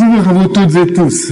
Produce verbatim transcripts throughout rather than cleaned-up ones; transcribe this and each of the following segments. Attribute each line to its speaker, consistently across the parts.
Speaker 1: Bonjour à vous toutes et tous.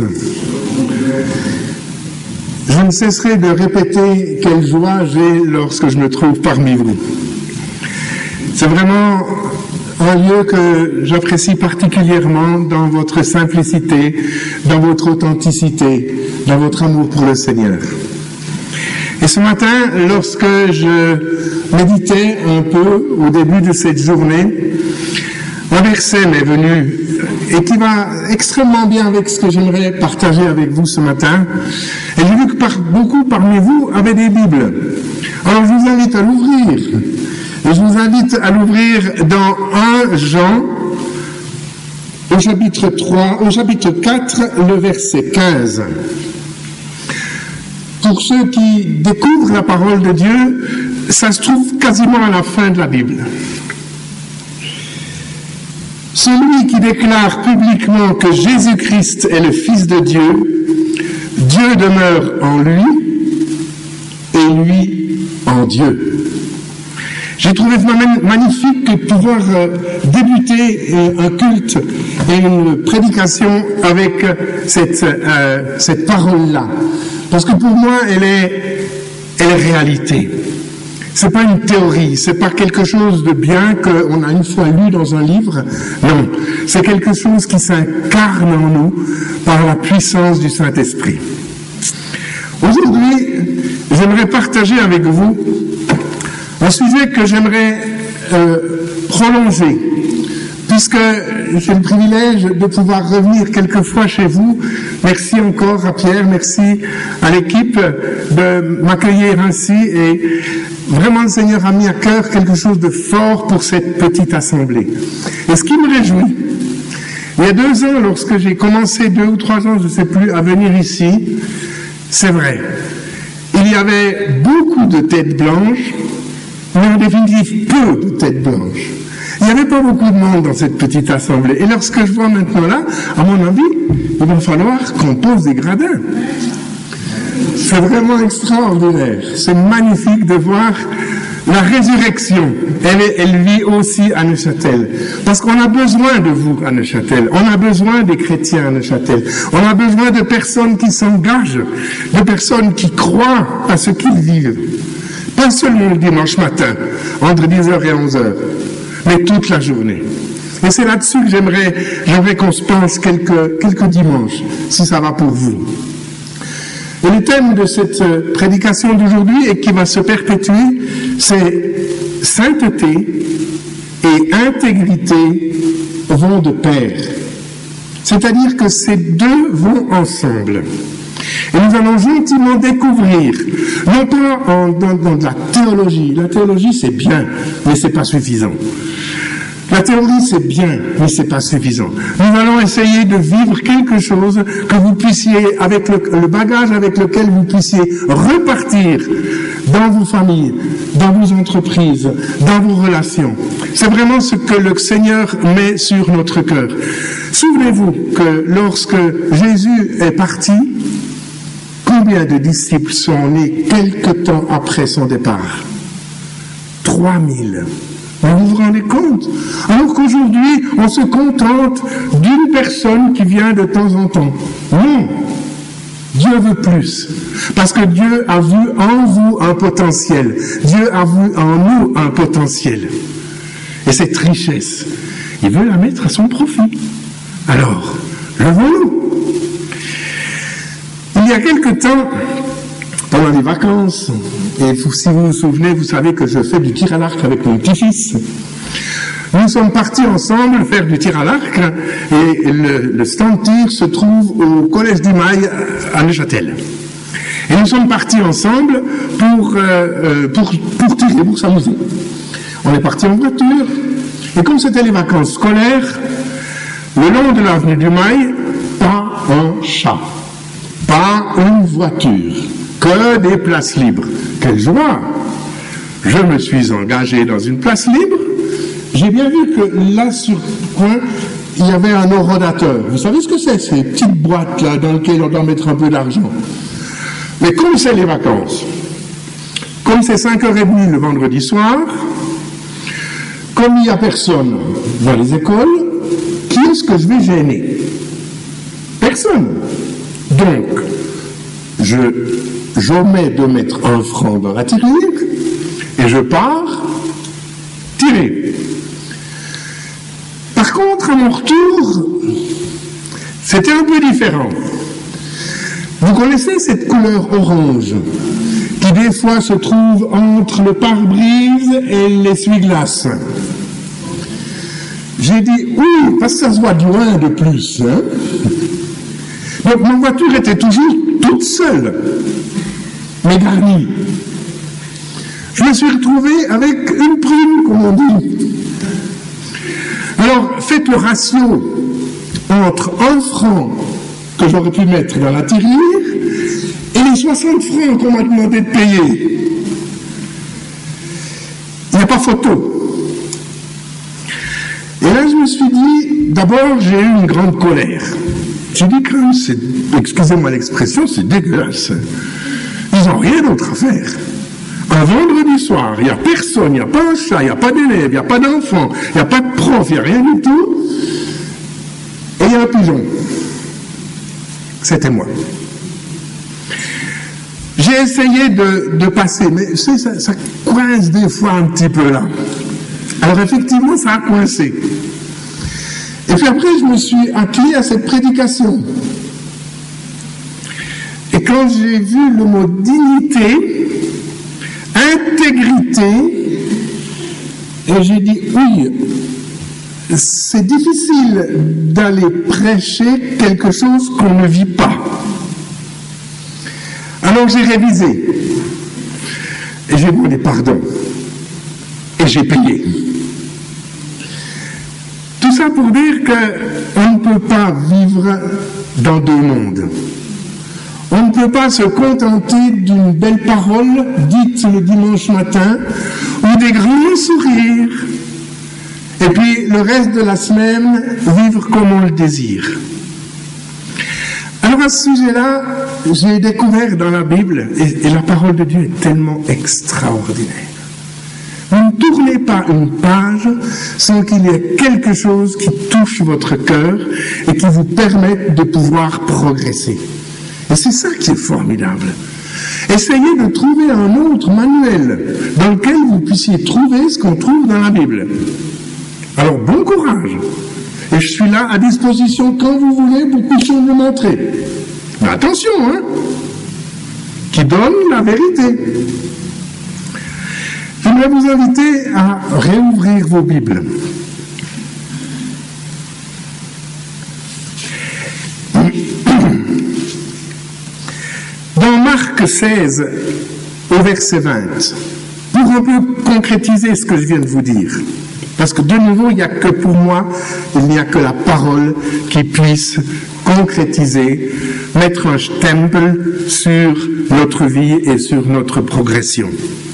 Speaker 1: Je ne cesserai de répéter quelle joie j'ai lorsque je me trouve parmi vous. C'est vraiment un lieu que j'apprécie particulièrement dans votre simplicité, dans votre authenticité, dans votre amour pour le Seigneur. Et ce matin, lorsque je méditais un peu au début de cette journée, un verset m'est venu et qui va extrêmement bien avec ce que j'aimerais partager avec vous ce matin. Et j'ai vu que par, beaucoup parmi vous avaient des Bibles. Alors je vous invite à l'ouvrir. Et je vous invite à l'ouvrir dans un Jean, au chapitre trois, au chapitre quatre, le verset quinze. Pour ceux qui découvrent la parole de Dieu, ça se trouve quasiment à la fin de la Bible. Celui qui déclare publiquement que Jésus-Christ est le Fils de Dieu, Dieu demeure en lui et lui en Dieu. J'ai trouvé magnifique de pouvoir débuter un culte et une prédication avec cette, euh, cette parole-là. Parce que pour moi, elle est, elle est réalité. C'est pas une théorie, c'est pas quelque chose de bien qu'on a une fois lu dans un livre. Non, c'est quelque chose qui s'incarne en nous par la puissance du Saint-Esprit. Aujourd'hui, j'aimerais partager avec vous un sujet que j'aimerais euh, prolonger, puisque j'ai le privilège de pouvoir revenir quelquefois chez vous. Merci encore à Pierre, merci à l'équipe de m'accueillir ainsi, et vraiment le Seigneur a mis à cœur quelque chose de fort pour cette petite assemblée. Et ce qui me réjouit, il y a deux ans, lorsque j'ai commencé, deux ou trois ans, je ne sais plus, à venir ici, c'est vrai, il y avait beaucoup de têtes blanches, mais en définitive, peu de têtes blanches. Il n'y avait pas beaucoup de monde dans cette petite assemblée. Et lorsque je vois maintenant là, à mon avis, il va falloir qu'on pose des gradins. C'est vraiment extraordinaire. C'est magnifique de voir la résurrection. Elle, elle vit aussi à Neuchâtel. Parce qu'on a besoin de vous à Neuchâtel. On a besoin des chrétiens à Neuchâtel. On a besoin de personnes qui s'engagent, de personnes qui croient à ce qu'ils vivent. Pas seulement le dimanche matin, entre dix heures et onze heures, mais toute la journée. Et c'est là-dessus que j'aimerais, j'aimerais qu'on se pense quelques, quelques dimanches, si ça va pour vous. Et le thème de cette prédication d'aujourd'hui, et qui va se perpétuer, c'est sainteté et intégrité vont de pair. C'est-à-dire que ces deux vont ensemble. Et nous allons gentiment découvrir, non pas en, dans, dans de la théologie. La théologie, c'est bien, mais c'est pas suffisant. La théorie, c'est bien, mais c'est pas suffisant. Nous allons essayer de vivre quelque chose que vous puissiez, avec le, le bagage avec lequel vous puissiez repartir dans vos familles, dans vos entreprises, dans vos relations. C'est vraiment ce que le Seigneur met sur notre cœur. Souvenez-vous que lorsque Jésus est parti, combien de disciples sont nés quelque temps après son départ? Trois mille. Vous vous rendez compte? Alors qu'aujourd'hui, on se contente d'une personne qui vient de temps en temps. Non. Dieu veut plus. Parce que Dieu a vu en vous un potentiel. Dieu a vu en nous un potentiel. Et cette richesse, il veut la mettre à son profit. Alors, levons-nous. Il y a quelque temps, pendant les vacances, et si vous vous souvenez, vous savez que je fais du tir à l'arc avec mon petit-fils. Nous sommes partis ensemble faire du tir à l'arc, et le, le stand tir se trouve au Collège du Mail à Neuchâtel. Et nous sommes partis ensemble pour, euh, pour, pour tirer, pour s'amuser. On est partis en voiture, et comme c'était les vacances scolaires, le long de l'avenue du Mail, pas un chat. Pas une voiture, que des places libres. Quelle joie! Je me suis engagé dans une place libre. J'ai bien vu que là, sur le coin, il y avait un horodateur. Vous savez ce que c'est? Ces petites boîtes là dans lesquelles on doit mettre un peu d'argent. Mais comme c'est les vacances, comme c'est cinq heures trente le vendredi soir, comme il n'y a personne dans les écoles, qui est-ce que je vais gêner? Personne. Donc, je, j'omets de mettre un franc dans la tirelire et je pars tirer. Par contre, à mon retour, c'était un peu différent. Vous connaissez cette couleur orange qui des fois se trouve entre le pare-brise et l'essuie-glace? J'ai dit oui, parce que ça se voit de loin de plus. Hein? Donc ma voiture était toujours toute seule, mais garnie. Je me suis retrouvé avec une prime, comme on dit. Alors faites le ratio entre un franc que j'aurais pu mettre dans la tirelire et les soixante francs qu'on m'a demandé de payer. Il n'y a pas photo. Et là, je me suis dit, d'abord, j'ai eu une grande colère. J'ai dit que c'est, excusez-moi l'expression, c'est dégueulasse. Ils n'ont rien d'autre à faire. Un vendredi soir, il n'y a personne, il n'y a pas un chat, il n'y a pas d'élève, il n'y a pas d'enfant, il n'y a pas de prof, il n'y a rien du tout. Et il y a un pigeon. C'était moi. J'ai essayé de, de passer, mais ça, ça, ça coince des fois un petit peu là. Alors effectivement, ça a coincé. Et puis après, je me suis attelé à cette prédication. Et quand j'ai vu le mot dignité, intégrité, et j'ai dit oui, c'est difficile d'aller prêcher quelque chose qu'on ne vit pas. Alors j'ai révisé, et j'ai demandé pardon, et j'ai payé. Tout ça pour dire qu'on ne peut pas vivre dans deux mondes. On ne peut pas se contenter d'une belle parole dite le dimanche matin, ou des grands sourires, et puis le reste de la semaine, vivre comme on le désire. Alors à ce sujet-là, j'ai découvert dans la Bible, et, et la parole de Dieu est tellement extraordinaire. Vous ne tournez pas une page sans qu'il y ait quelque chose qui touche votre cœur et qui vous permette de pouvoir progresser. Et c'est ça qui est formidable. Essayez de trouver un autre manuel dans lequel vous puissiez trouver ce qu'on trouve dans la Bible. Alors bon courage. Et je suis là à disposition quand vous voulez pour puissions vous montrer. Mais attention, hein, qui donne la vérité. Je voudrais vous inviter à réouvrir vos Bibles. Dans Marc seize, au verset vingt, pour un peu concrétiser ce que je viens de vous dire, parce que de nouveau, il n'y a que pour moi, il n'y a que la parole qui puisse concrétiser, mettre un stempel sur notre vie et sur notre progression.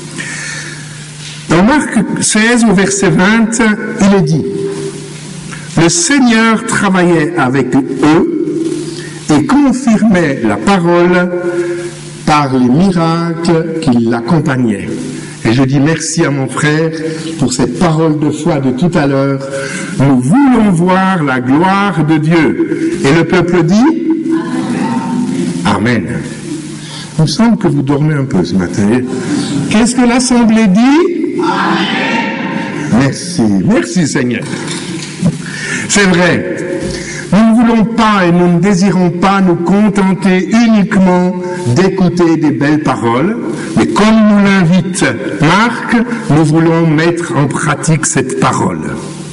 Speaker 1: Dans Marc seize, au verset vingt, il est dit « Le Seigneur travaillait avec eux et confirmait la parole par les miracles qui l'accompagnaient. » Et je dis merci à mon frère pour cette parole de foi de tout à l'heure. Nous voulons voir la gloire de Dieu. Et le peuple dit Amen. Il me semble que vous dormez un peu ce matin. Qu'est-ce que l'Assemblée dit? Amen. Merci, merci Seigneur. C'est vrai. Nous ne voulons pas et nous ne désirons pas nous contenter uniquement d'écouter des belles paroles, mais comme nous l'invite Marc, nous voulons mettre en pratique cette parole.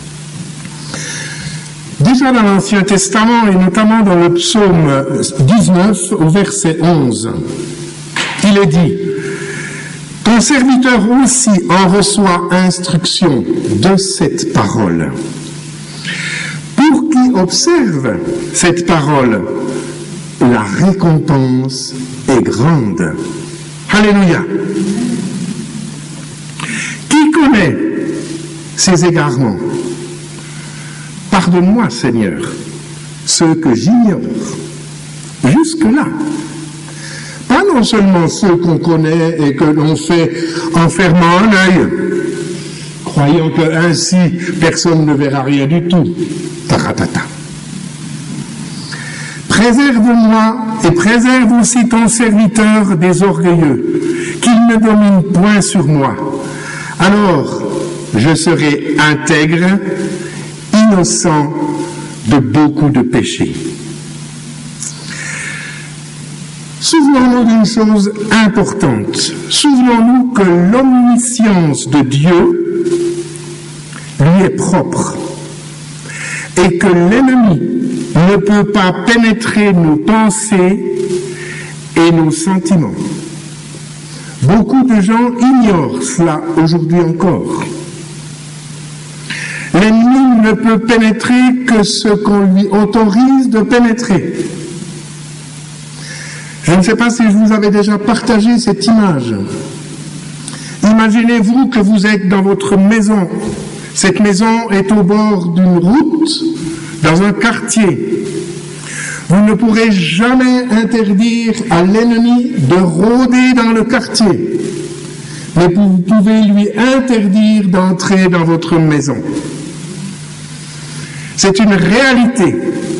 Speaker 1: Déjà dans l'Ancien Testament, et notamment dans le psaume dix-neuf, au verset onze, il est dit « Ton serviteur aussi en reçoit instruction de cette parole. Pour qui observe cette parole, la récompense est grande. » Alléluia. Qui connaît ces égarements? Pardonne-moi, Seigneur, ceux que j'ignore. Jusque-là. Pas non seulement ceux qu'on connaît et que l'on fait en fermant un œil, croyant que ainsi personne ne verra rien du tout. Taratata. préserve-moi et préserve aussi ton serviteur des orgueilleux, qu'il ne domine point sur moi. Alors, je serai intègre, innocent de beaucoup de péchés. Souvenons-nous d'une chose importante. Souvenons-nous que l'omniscience de Dieu lui est propre et que l'ennemi ne peut pas pénétrer nos pensées et nos sentiments. Beaucoup de gens ignorent cela aujourd'hui encore. L'ennemi ne peut pénétrer que ce qu'on lui autorise de pénétrer. Je ne sais pas si je vous avais déjà partagé cette image. Imaginez-vous que vous êtes dans votre maison. Cette maison est au bord d'une route, dans un quartier. Vous ne pourrez jamais interdire à l'ennemi de rôder dans le quartier, mais vous pouvez lui interdire d'entrer dans votre maison. C'est une réalité.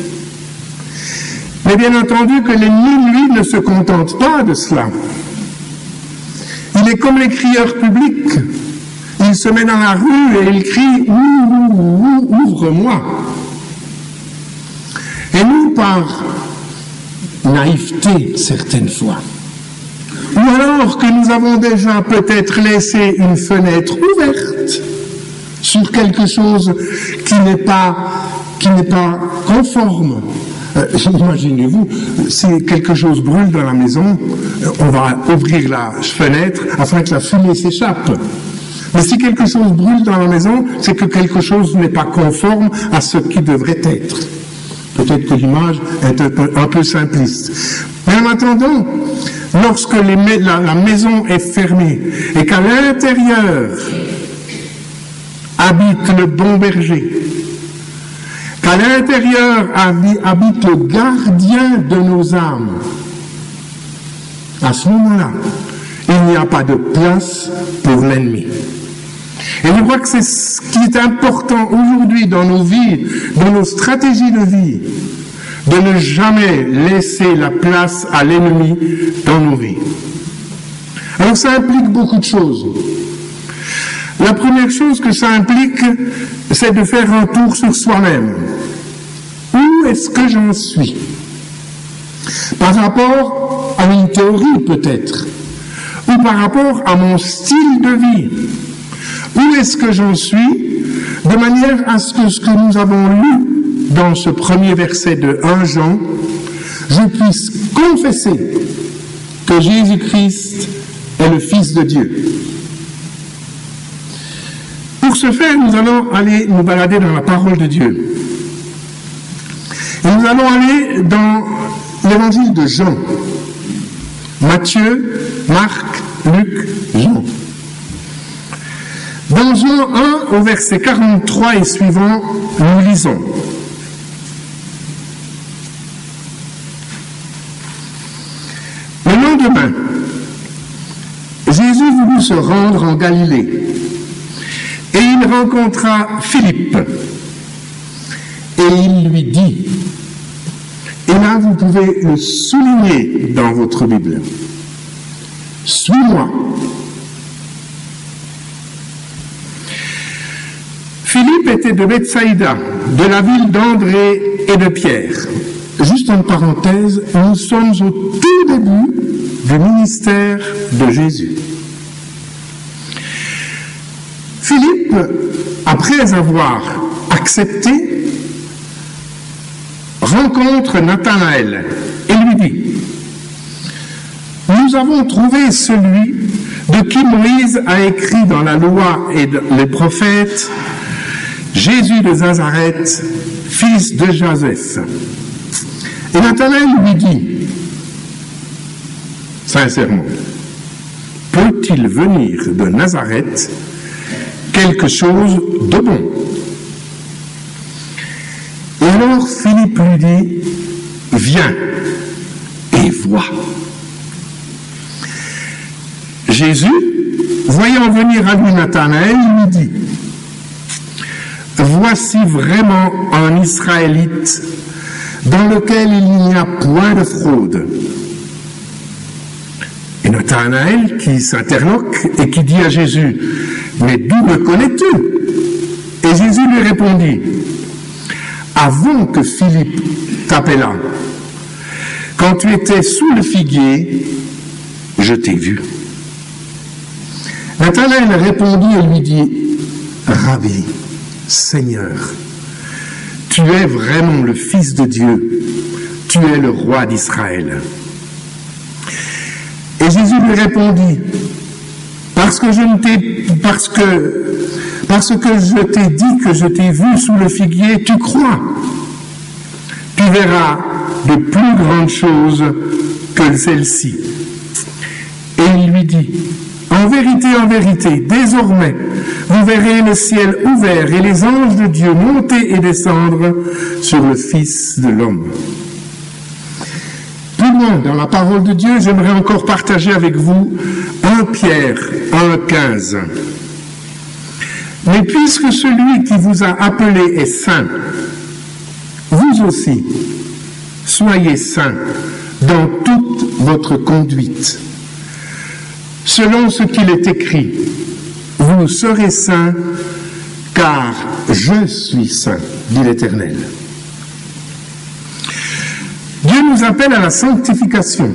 Speaker 1: Mais bien entendu que l'ennemi, lui, ne se contente pas de cela. Il est comme les crieurs publics. Il se met dans la rue et il crie « Ouvre-moi » Et nous, par naïveté, certaines fois, ou alors que nous avons déjà peut-être laissé une fenêtre ouverte sur quelque chose qui n'est pas, qui n'est pas conforme. Euh, imaginez-vous, si quelque chose brûle dans la maison, on va ouvrir la fenêtre afin que la fumée s'échappe. Mais si quelque chose brûle dans la maison, c'est que quelque chose n'est pas conforme à ce qui devrait être. Peut-être que l'image est un peu, un peu simpliste. Mais en attendant, lorsque les, la, la maison est fermée et qu'à l'intérieur habite le bon berger, qu'à l'intérieur habite le gardien de nos âmes, à ce moment-là, il n'y a pas de place pour l'ennemi. Et je crois que c'est ce qui est important aujourd'hui dans nos vies, dans nos stratégies de vie, de ne jamais laisser la place à l'ennemi dans nos vies. Alors ça implique beaucoup de choses. La première chose que ça implique, c'est de faire un tour sur soi-même. Où est-ce que j'en suis? Par rapport à une théorie peut-être, ou par rapport à mon style de vie. Où est-ce que j'en suis, de manière à ce que ce que nous avons lu dans ce premier verset de premier Jean, je puisse confesser que Jésus-Christ est le Fils de Dieu. Pour ce faire, nous allons aller nous balader dans la parole de Dieu. Et nous allons aller dans l'évangile de Jean. Matthieu, Marc, Luc, Jean. Dans Jean un, au verset quarante-trois et suivant, nous lisons. Le lendemain, Jésus voulut se rendre en Galilée, et il rencontra Philippe, et il lui dit, et là vous pouvez le souligner dans votre Bible, « Suis-moi ». Philippe était de Bethsaïda, de la ville d'André et de Pierre. Juste une parenthèse, nous sommes au tout début du ministère de Jésus. Philippe, après avoir accepté, rencontre Nathanaël et lui dit, « Nous avons trouvé celui de qui Moïse a écrit dans la loi et les prophètes, Jésus de Nazareth, fils de Joseph. » Et Nathanaël lui dit, sincèrement, peut-il venir de Nazareth quelque chose de bon? Et alors Philippe lui dit, viens et vois. Jésus, voyant venir à lui Nathanaël, lui dit, voici vraiment un Israélite dans lequel il n'y a point de fraude. Et Nathanaël qui s'interloque et qui dit à Jésus, « Mais d'où me connais-tu » Et Jésus lui répondit, « Avant que Philippe t'appelât, quand tu étais sous le figuier, je t'ai vu. » Nathanaël répondit et lui dit, « Rabbi, Seigneur, tu es vraiment le Fils de Dieu, tu es le roi d'Israël. » Et Jésus lui répondit, parce que je ne t'ai, parce que, parce que je t'ai dit que je t'ai vu sous le figuier, tu crois. Tu verras de plus grandes choses que celles-ci. Et il lui dit, en vérité, en vérité, désormais, vous verrez le ciel ouvert et les anges de Dieu monter et descendre sur le Fils de l'homme. Plus loin dans la parole de Dieu, j'aimerais encore partager avec vous un Pierre un quinze. Mais puisque celui qui vous a appelé est saint, vous aussi, soyez saints dans toute votre conduite. Selon ce qu'il est écrit, vous serez saints, car je suis saint, dit l'Éternel. Dieu nous appelle à la sanctification,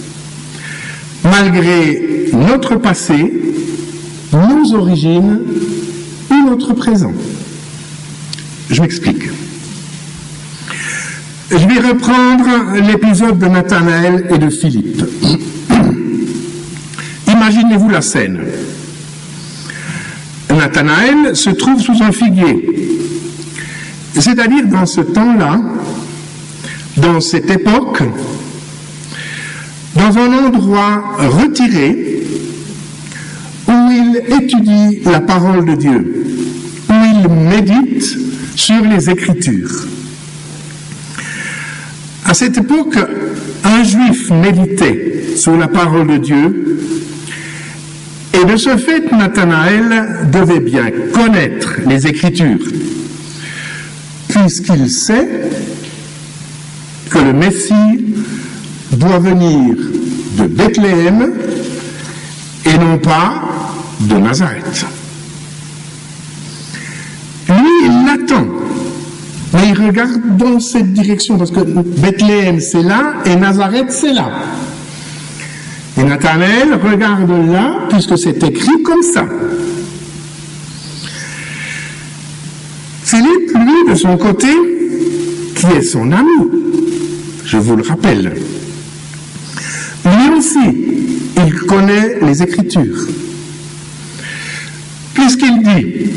Speaker 1: malgré notre passé, nos origines ou notre présent. Je m'explique. Je vais reprendre l'épisode de Nathanaël et de Philippe. Imaginez-vous la scène. Nathanaël se trouve sous un figuier. C'est-à-dire dans ce temps-là, dans cette époque, dans un endroit retiré où il étudie la parole de Dieu, où il médite sur les Écritures. À cette époque, un juif méditait sur la parole de Dieu, et de ce fait, Nathanaël devait bien connaître les Écritures, puisqu'il sait que le Messie doit venir de Bethléem et non pas de Nazareth. Lui, il l'attend, mais il regarde dans cette direction, parce que Bethléem c'est là et Nazareth c'est là. Et Nathanaël regarde là, puisque c'est écrit comme ça. Philippe, lui, de son côté, qui est son ami, je vous le rappelle, lui aussi, il connaît les Écritures. Puisqu'il dit,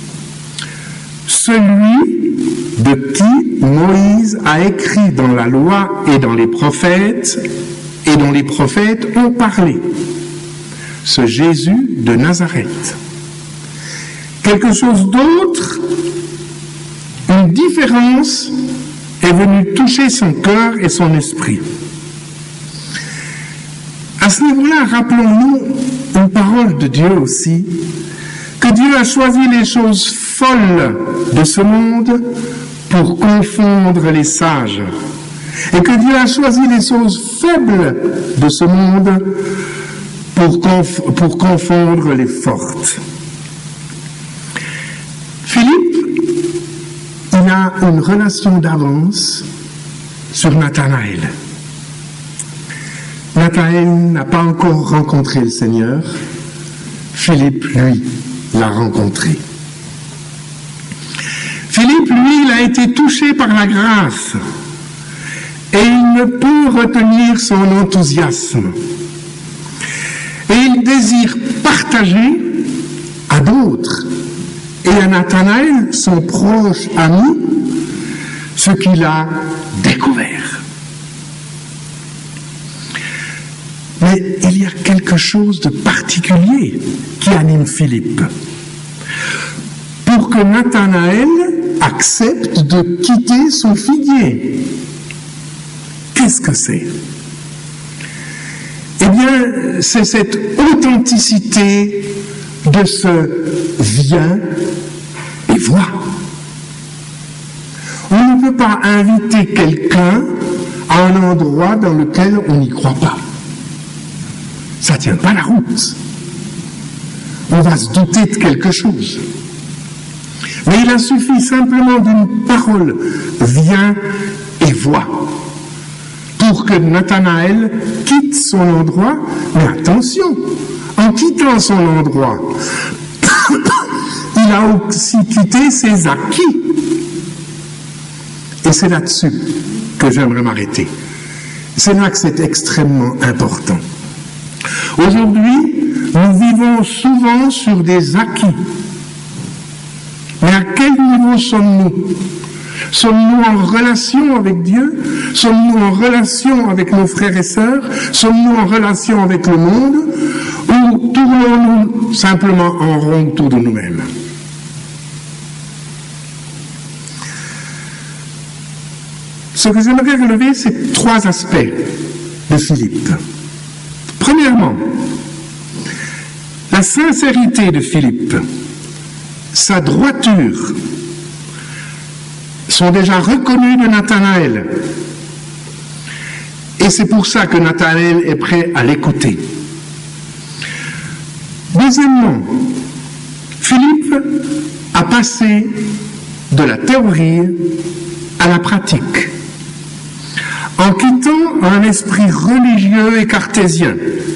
Speaker 1: celui de qui Moïse a écrit dans la loi et dans les prophètes, et dont les prophètes ont parlé, ce Jésus de Nazareth. Quelque chose d'autre, une différence est venue toucher son cœur et son esprit. À ce niveau-là, rappelons-nous une parole de Dieu aussi, que Dieu a choisi les choses folles de ce monde pour confondre les sages, et que Dieu a choisi les choses faibles de ce monde pour, conf- pour confondre les fortes. Philippe, il a une relation d'avance sur Nathanaël. Nathanaël n'a pas encore rencontré le Seigneur. Philippe, lui, l'a rencontré. Philippe, lui, il a été touché par la grâce et il ne peut retenir son enthousiasme. Et il désire partager à d'autres et à Nathanaël, son proche ami, ce qu'il a découvert. Mais il y a quelque chose de particulier qui anime Philippe. Pour que Nathanaël accepte de quitter son figuier. Qu'est-ce que c'est? Eh bien, c'est cette authenticité de ce « viens et vois ». On ne ne veut pas inviter quelqu'un à un endroit dans lequel on n'y croit pas. Ça ne tient pas la route. On va se douter de quelque chose. Mais il a suffi simplement d'une parole, viens et vois, pour que Nathanaël quitte son endroit. Mais attention, en quittant son endroit, il a aussi quitté ses acquis. Et c'est là-dessus que j'aimerais m'arrêter. C'est là que c'est extrêmement important. Aujourd'hui, nous vivons souvent sur des acquis. Mais à quel niveau sommes-nous? Sommes-nous en relation avec Dieu? Sommes-nous en relation avec nos frères et sœurs? Sommes-nous en relation avec le monde? Ou tournons-nous simplement en rond autour de nous-mêmes? Ce que j'aimerais relever, c'est trois aspects de Philippe. Premièrement, la sincérité de Philippe, sa droiture, sont déjà reconnus de Nathanaël. Et c'est pour ça que Nathanaël est prêt à l'écouter. Deuxièmement, Philippe a passé de la théorie à la pratique, en quittant un esprit religieux et cartésien,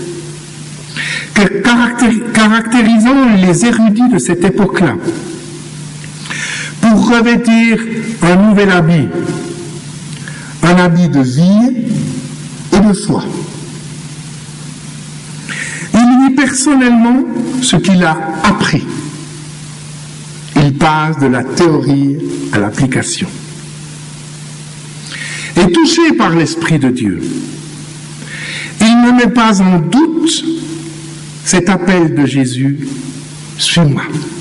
Speaker 1: caractérisant les érudits de cette époque-là, pour revêtir un nouvel habit, un habit de vie et de foi. Il vit personnellement ce qu'il a appris. Il passe de la théorie à l'application. Et touché par l'Esprit de Dieu, il ne met pas en doute cet appel de Jésus, « Suis-moi ».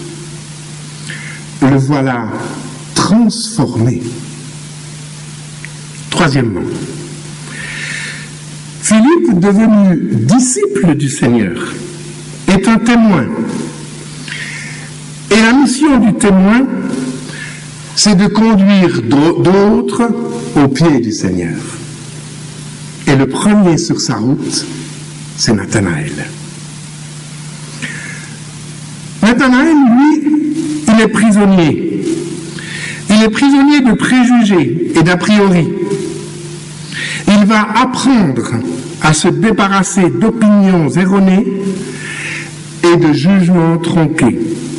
Speaker 1: Le voilà transformé. Troisièmement, Philippe, devenu disciple du Seigneur, est un témoin. Et la mission du témoin, c'est de conduire d'autres au pied du Seigneur. Et le premier sur sa route, c'est Nathanaël. Nathanaël, lui, il est prisonnier. Il est prisonnier de préjugés et d'a priori. Il va apprendre à se débarrasser d'opinions erronées et de jugements tronqués.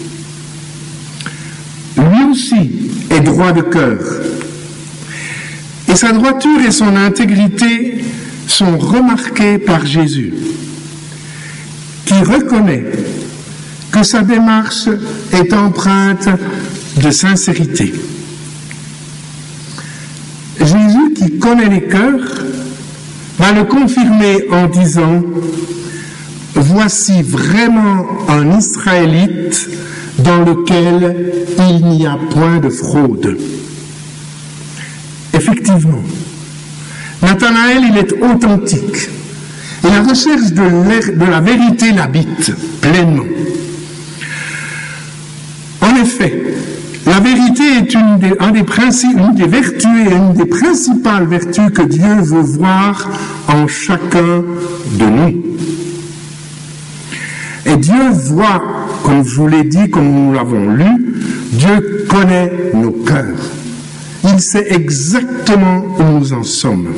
Speaker 1: Lui aussi est droit de cœur. Et sa droiture et son intégrité sont remarquées par Jésus, qui reconnaît que sa démarche est empreinte de sincérité. Jésus, qui connaît les cœurs, va le confirmer en disant « Voici vraiment un Israélite dans lequel il n'y a point de fraude. » Effectivement, Nathanaël, il est authentique. Et la recherche de, de la vérité l'habite pleinement. En effet, la vérité est une des, un des principes, une des vertus et une des principales vertus que Dieu veut voir en chacun de nous. Et Dieu voit, comme je vous l'ai dit, comme nous l'avons lu, Dieu connaît nos cœurs. Il sait exactement où nous en sommes.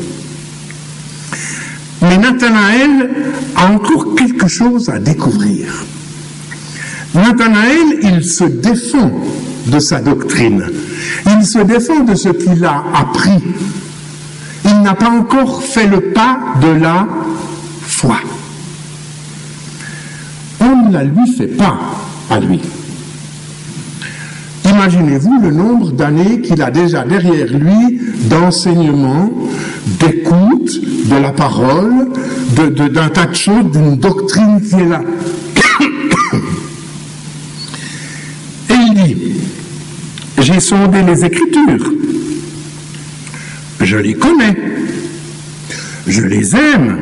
Speaker 1: Mais Nathanaël a encore quelque chose à découvrir. Nathanaël, il se défend de sa doctrine. Il se défend de ce qu'il a appris. Il n'a pas encore fait le pas de la foi. On ne la lui fait pas à lui. Imaginez-vous le nombre d'années qu'il a déjà derrière lui d'enseignement, d'écoute, de la parole, de, de, d'un tas de choses, d'une doctrine qui est là. Et il dit, j'ai sondé les Écritures, je les connais, je les aime,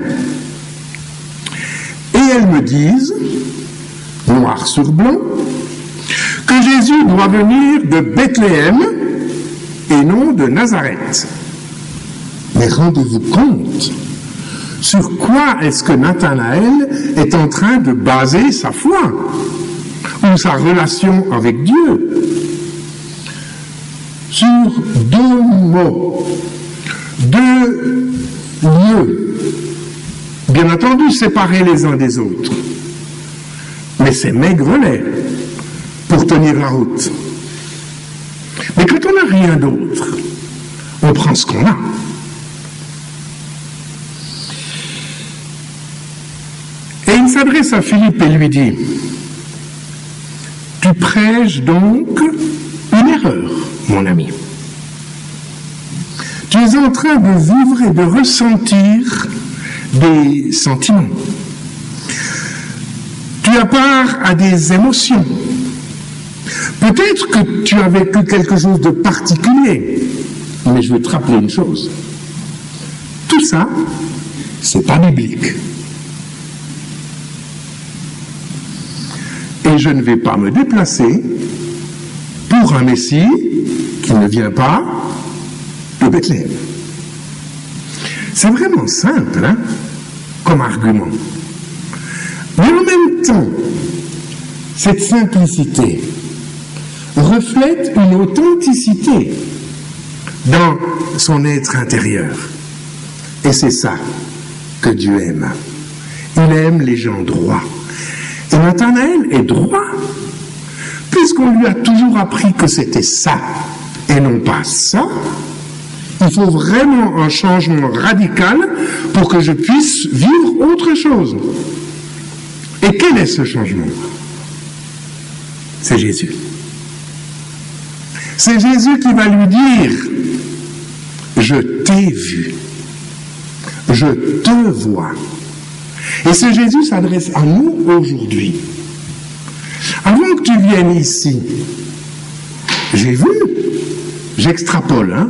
Speaker 1: et elles me disent, noir sur blanc, que Jésus doit venir de Bethléem, et non de Nazareth. Mais rendez-vous compte, sur quoi est-ce que Nathanaël est en train de baser sa foi ou sa relation avec Dieu? Sur deux mots, deux lieux, bien entendu séparés les uns des autres, mais c'est maigrelet pour tenir la route. Mais quand on n'a rien d'autre, on prend ce qu'on a. Et il s'adresse à Philippe et lui dit, « Tu prêches donc une erreur, mon ami. Tu es en train de vivre et de ressentir des sentiments. Tu as part à des émotions. Peut-être que tu as vécu quelque chose de particulier, mais je veux te rappeler une chose. Tout ça, c'est pas biblique. Et je ne vais pas me déplacer pour un Messie qui ne vient pas de Bethléem. » C'est vraiment simple, hein, comme argument. Mais en même temps, cette simplicité reflète une authenticité dans son être intérieur. Et c'est ça que Dieu aime. Il aime les gens droits. Et Nathanaël est droit, puisqu'on lui a toujours appris que c'était ça, et non pas ça. Il faut vraiment un changement radical pour que je puisse vivre autre chose. Et quel est ce changement? C'est Jésus. C'est Jésus qui va lui dire, je t'ai vu, je te vois. Et ce Jésus s'adresse à nous aujourd'hui. Avant que tu viennes ici, j'ai vu, j'extrapole, hein,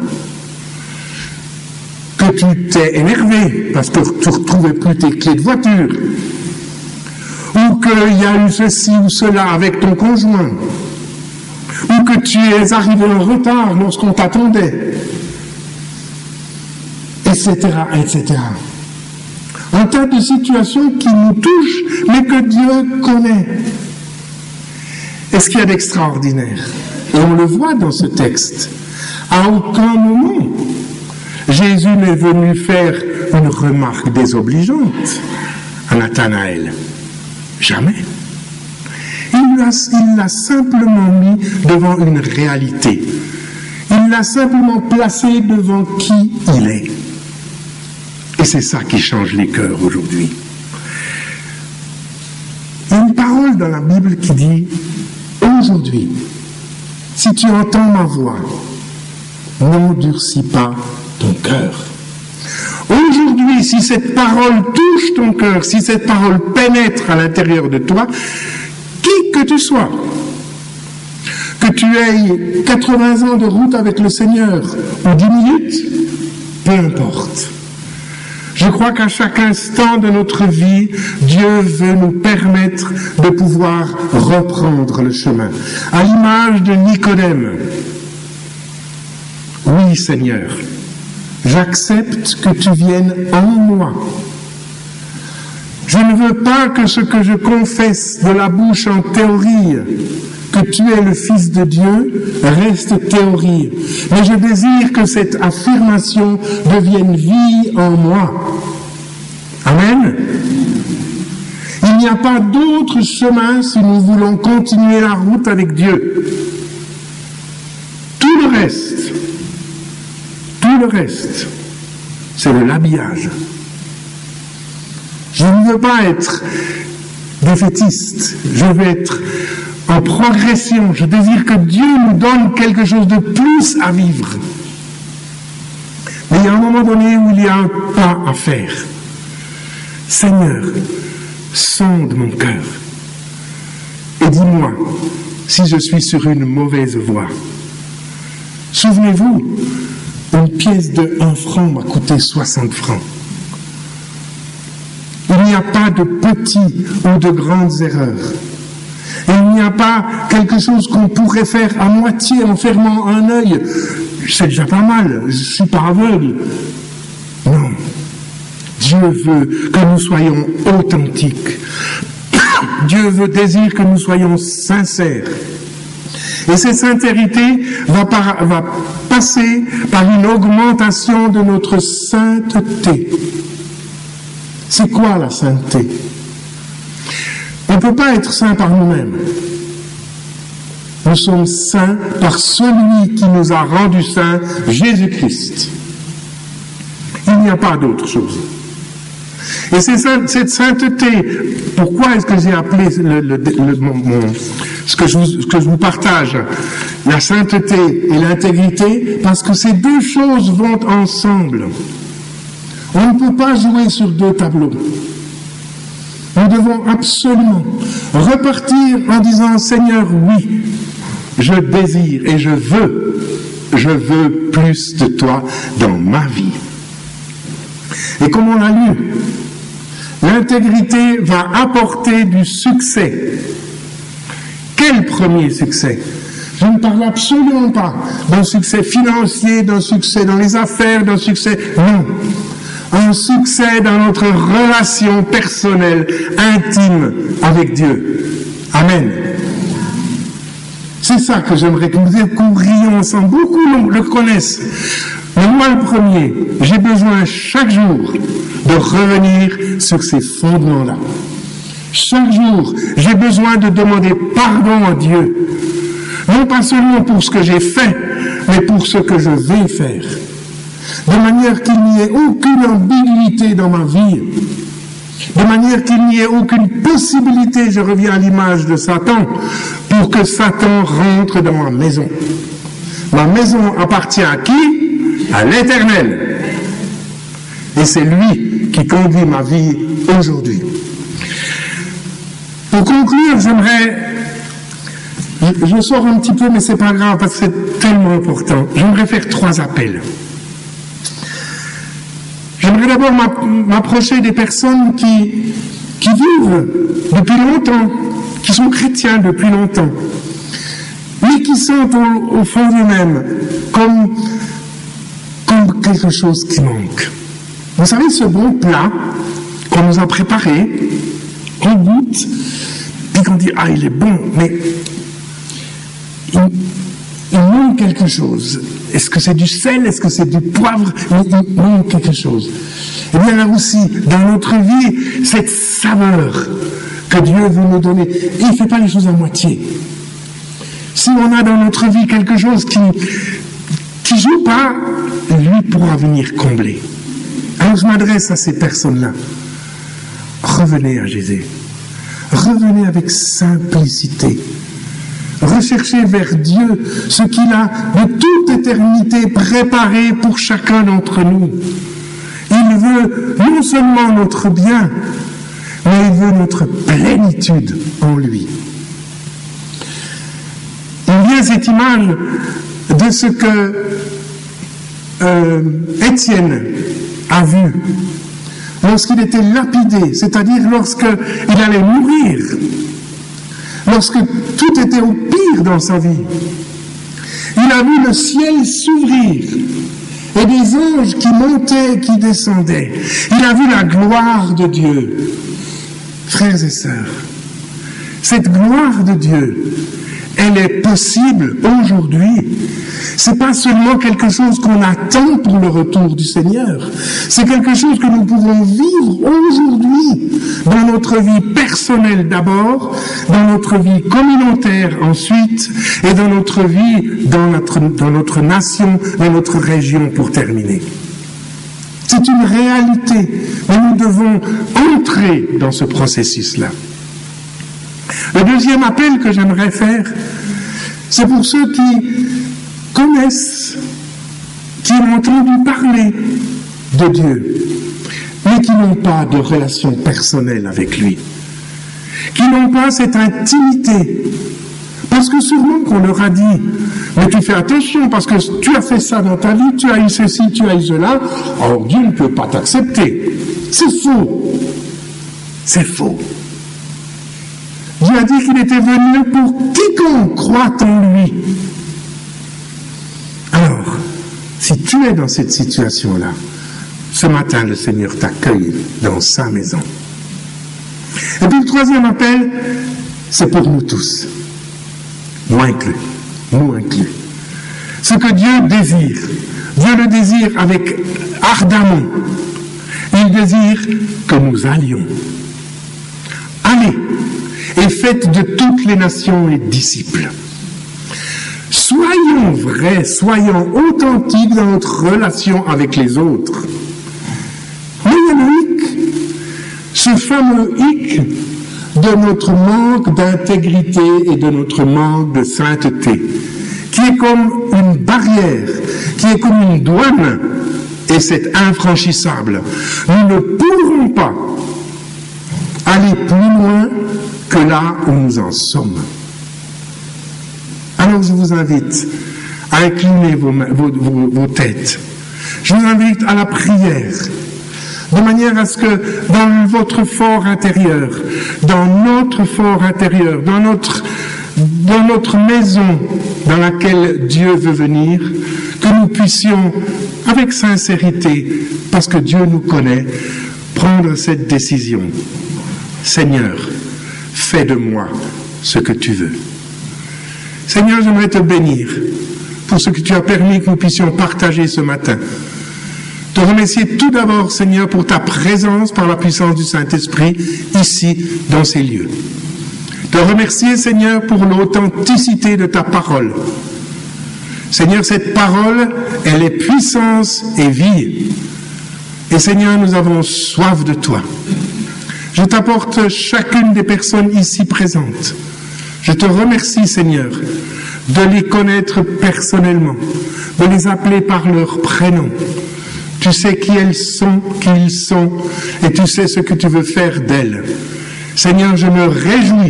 Speaker 1: que tu t'es énervé parce que tu ne retrouvais plus tes clés de voiture, ou qu'il y a eu ceci ou cela avec ton conjoint, ou que tu es arrivé en retard lorsqu'on t'attendait, et cetera, et cetera. Un tas de situations qui nous touchent, mais que Dieu connaît. Et ce qu'il y a d'extraordinaire, et on le voit dans ce texte, à aucun moment, Jésus n'est venu faire une remarque désobligeante à Nathanaël. Jamais. Il l'a, il l'a simplement mis devant une réalité. Il l'a simplement placé devant qui il est. Et c'est ça qui change les cœurs aujourd'hui. Il y a une parole dans la Bible qui dit, aujourd'hui, si tu entends ma voix, n'endurcis pas ton cœur. Aujourd'hui, si cette parole touche ton cœur, si cette parole pénètre à l'intérieur de toi, qui que tu sois, que tu aies quatre-vingts ans de route avec le Seigneur ou dix minutes, peu importe. Je crois qu'à chaque instant de notre vie, Dieu veut nous permettre de pouvoir reprendre le chemin. À l'image de Nicodème. Oui, Seigneur, j'accepte que tu viennes en moi. Je ne veux pas que ce que je confesse de la bouche en théorie, que tu es le Fils de Dieu, reste théorie. Mais je désire que cette affirmation devienne vie en moi. Amen. Il n'y a pas d'autre chemin si nous voulons continuer la route avec Dieu. Tout le reste, tout le reste, c'est de l'habillage. Je ne veux pas être défaitiste, je veux être en progression. Je désire que Dieu nous donne quelque chose de plus à vivre. Mais il y a un moment donné où il y a un pas à faire. Seigneur, sonde mon cœur et dis-moi si je suis sur une mauvaise voie. Souvenez-vous, une pièce de un franc m'a coûté soixante francs. Il n'y a pas de petites ou de grandes erreurs. Il n'y a pas quelque chose qu'on pourrait faire à moitié en fermant un œil. c'est déjà pas mal, je suis pas aveugle. Non. Dieu veut que nous soyons authentiques. Dieu veut, désire que nous soyons sincères. Et cette sincérité va, par, va passer par une augmentation de notre sainteté. C'est quoi la sainteté? On ne peut pas être saint par nous-mêmes. Nous sommes saints par celui qui nous a rendus saints, Jésus-Christ. Il n'y a pas d'autre chose. Et c'est cette sainteté, pourquoi est-ce que j'ai appelé le, le, le, mon, mon, ce, que je vous, ce que je vous partage, la sainteté et l'intégrité? Parce que ces deux choses vont ensemble. On ne peut pas jouer sur deux tableaux. Nous devons absolument repartir en disant, Seigneur, oui, je désire et je veux, je veux plus de toi dans ma vie. Et comme on l'a lu, l'intégrité va apporter du succès. Quel premier succès? Je ne parle absolument pas d'un succès financier, d'un succès dans les affaires, d'un succès... Non. Un succès dans notre relation personnelle, intime avec Dieu. Amen. C'est ça que j'aimerais que nous découvrions ensemble. Beaucoup le connaissent. Mais moi, le premier, j'ai besoin chaque jour de revenir sur ces fondements-là. Chaque jour, j'ai besoin de demander pardon à Dieu. Non pas seulement pour ce que j'ai fait, mais pour ce que je vais faire. De manière qu'il n'y ait aucune ambiguïté dans ma vie. De manière qu'il n'y ait aucune possibilité, je reviens à l'image de Satan, pour que Satan rentre dans ma maison. Ma maison appartient à qui? À l'Éternel. Et c'est lui qui conduit ma vie aujourd'hui. Pour conclure, j'aimerais, je sors un petit peu, mais c'est pas grave parce que c'est tellement important. J'aimerais faire trois appels. J'aimerais d'abord m'approcher des personnes qui, qui vivent depuis longtemps, qui sont chrétiens depuis longtemps, mais qui sont au, au fond d'eux-mêmes comme, comme quelque chose qui manque. Vous savez, ce bon plat qu'on nous a préparé, on goûte, puis qu'on dit « Ah, il est bon », mais il, il manque quelque chose. Est-ce que c'est du sel? Est-ce que c'est du poivre? Il manque quelque chose. Et bien là aussi, dans notre vie, cette saveur que Dieu veut nous donner, il ne fait pas les choses à moitié. Si on a dans notre vie quelque chose qui ne joue pas, lui pourra venir combler. Alors je m'adresse à ces personnes-là. Revenez à Jésus. Revenez avec simplicité. Recherchez vers Dieu ce qu'il a de toute éternité préparé pour chacun d'entre nous. Il veut non seulement notre bien, mais il veut notre plénitude en lui. Il y a cette image de ce que euh, Étienne a vu lorsqu'il était lapidé, c'est-à-dire lorsqu'il allait mourir, lorsque tout était au pire dans sa vie. Il a vu le ciel s'ouvrir et des anges qui montaient et qui descendaient. Il a vu la gloire de Dieu. Frères et sœurs, cette gloire de Dieu, elle est possible aujourd'hui. C'est pas seulement quelque chose qu'on attend pour le retour du Seigneur. C'est quelque chose que nous pouvons vivre aujourd'hui, dans notre vie personnelle d'abord, dans notre vie communautaire ensuite, et dans notre vie dans notre, dans notre nation, dans notre région pour terminer. C'est une réalité, mais nous devons entrer dans ce processus-là. Le deuxième appel que j'aimerais faire, c'est pour ceux qui connaissent, qui ont entendu parler de Dieu, mais qui n'ont pas de relation personnelle avec lui, qui n'ont pas cette intimité. Parce que sûrement qu'on leur a dit, mais tu fais attention, parce que tu as fait ça dans ta vie, tu as eu ceci, tu as eu cela, alors Dieu ne peut pas t'accepter. C'est faux. C'est faux. Dieu a dit qu'il était venu pour quiconque croit en lui. Alors, Si tu es dans cette situation-là, ce matin, le Seigneur t'accueille dans sa maison. Et puis le troisième appel, c'est pour nous tous. Moi inclus. Nous inclus. Ce que Dieu désire, Dieu le désire avec ardemment. Il désire que nous allions. Allez et faites de toutes les nations les disciples. Soyons vrais, soyons authentiques dans notre relation avec les autres. Mais il y a le hic, ce fameux hic de notre manque d'intégrité et de notre manque de sainteté, qui est comme une barrière, qui est comme une douane, et c'est infranchissable. Nous ne pourrons pas aller plus loin que là où nous en sommes. Alors je vous invite à incliner vos, vos, vos, vos têtes. Je vous invite à la prière, de manière à ce que dans votre fort intérieur, dans notre fort intérieur, dans notre, dans notre maison dans laquelle Dieu veut venir, que nous puissions, avec sincérité, parce que Dieu nous connaît, prendre cette décision. Seigneur, fais de moi ce que tu veux. Seigneur, j'aimerais te bénir pour ce que tu as permis que nous puissions partager ce matin. Te remercier tout d'abord, Seigneur, pour ta présence par la puissance du Saint-Esprit ici, dans ces lieux. Te remercier, Seigneur, pour l'authenticité de ta parole. Seigneur, cette parole, elle est puissance et vie. Et Seigneur, nous avons soif de toi. Je t'apporte chacune des personnes ici présentes. Je te remercie, Seigneur, de les connaître personnellement, de les appeler par leur prénom. Tu sais qui elles sont, qui ils sont, et tu sais ce que tu veux faire d'elles. Seigneur, je me réjouis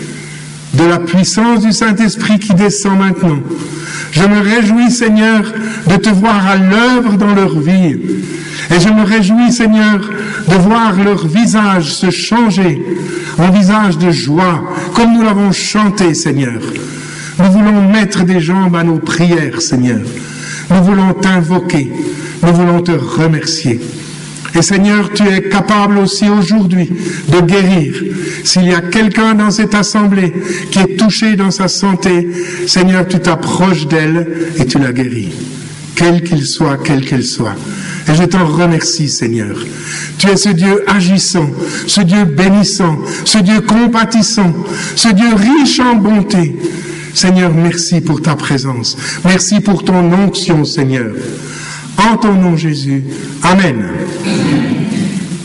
Speaker 1: de la puissance du Saint-Esprit qui descend maintenant. Je me réjouis, Seigneur, de te voir à l'œuvre dans leur vie. Et je me réjouis, Seigneur, de voir leur visage se changer en visage de joie, comme nous l'avons chanté, Seigneur. Nous voulons mettre des jambes à nos prières, Seigneur. Nous voulons t'invoquer. Nous voulons te remercier. Et Seigneur, tu es capable aussi aujourd'hui de guérir. S'il y a quelqu'un dans cette assemblée qui est touché dans sa santé, Seigneur, tu t'approches d'elle et tu la guéris. Quel qu'il soit, quelle qu'elle soit. Et je t'en remercie, Seigneur. Tu es ce Dieu agissant, ce Dieu bénissant, ce Dieu compatissant, ce Dieu riche en bonté. Seigneur, merci pour ta présence. Merci pour ton onction, Seigneur. En ton nom, Jésus. Amen.